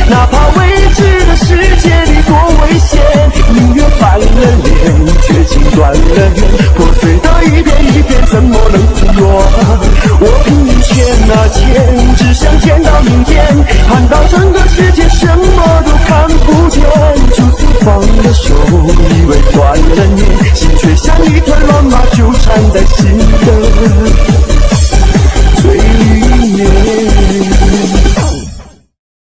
哪怕未知的世界里多危险，宁愿翻了脸，却情断了缘，破碎的一片一片，怎么能复原？我拼命欠啊欠，只想见到明天，看到整个世界什么都看不见，就此放了手，以为断了念，心却像一团乱麻纠缠在心的